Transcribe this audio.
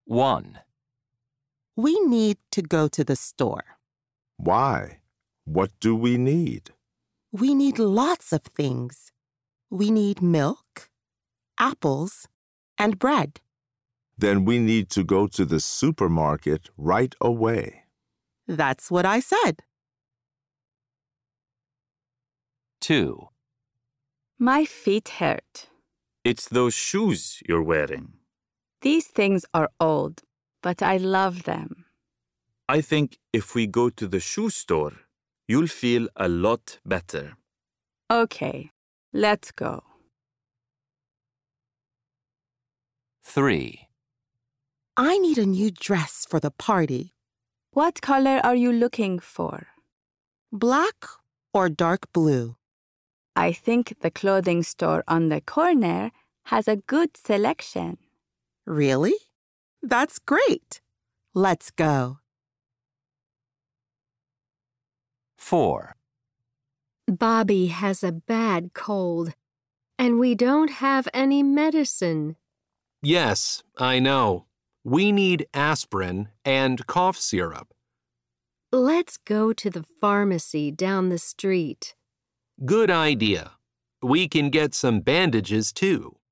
1. We need to go to the store. Why? What do we need? We need lots of things. We need milk, apples, and bread. Then we need to go to the supermarket right away. That's what I said. 2. My feet hurt. It's those shoes you're wearing. These things are old, but I love them. I think if we go to the shoe store, you'll feel a lot better. Okay, let's go. 3. I need a new dress for the party. What color are you looking for? Black or dark blue? I think the clothing store on the corner has a good selection. Really? That's great. Let's go. 4. Bobby has a bad cold, and we don't have any medicine. Yes, I know. We need aspirin and cough syrup. Let's go to the pharmacy down the street. Good idea. We can get some bandages too.